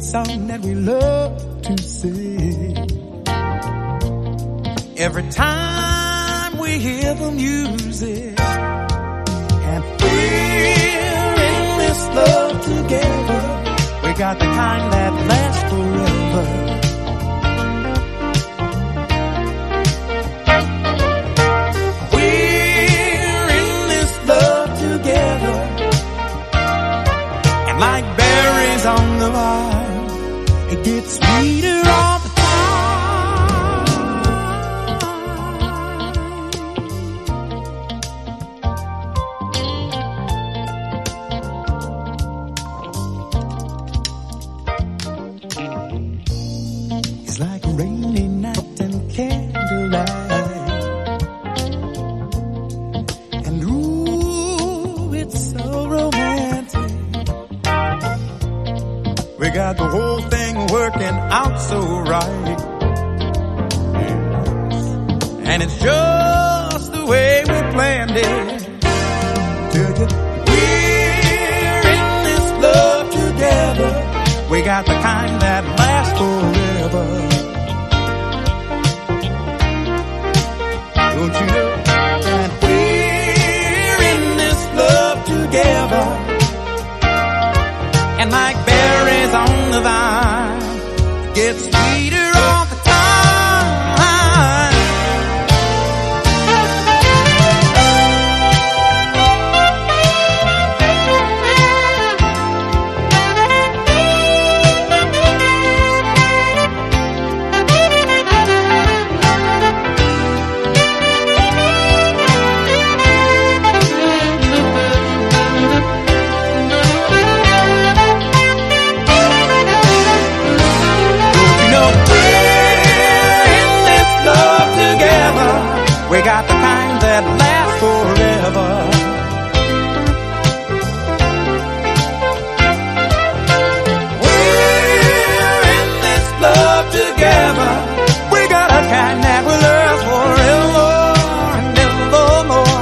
song that we love to sing. Every time we hear the music, and we're in this love together. We got the kind that lasts forever. We're in this love together, and like berries on the vine, it gets sweeter all the time. It's like a rainy night and candlelight, and ooh, it's so romantic. We got the whole thing working out so right, and it's just the way we planned it. We're in this love together. We got the kind that lasts forever. Don't you know that we're in this love together? And like berries on the vine, it gets sweeter all the time. We got the kind that lasts forever. We're in this love together. We got a kind that will last forever and evermore.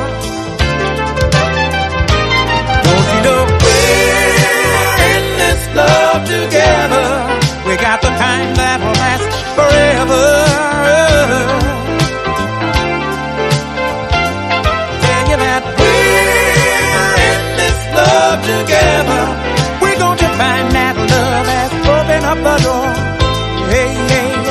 Don't you know we're in this love together? We got the kind that will last forever. Together, we're going to find that love that's opened up the door. Hey, hey.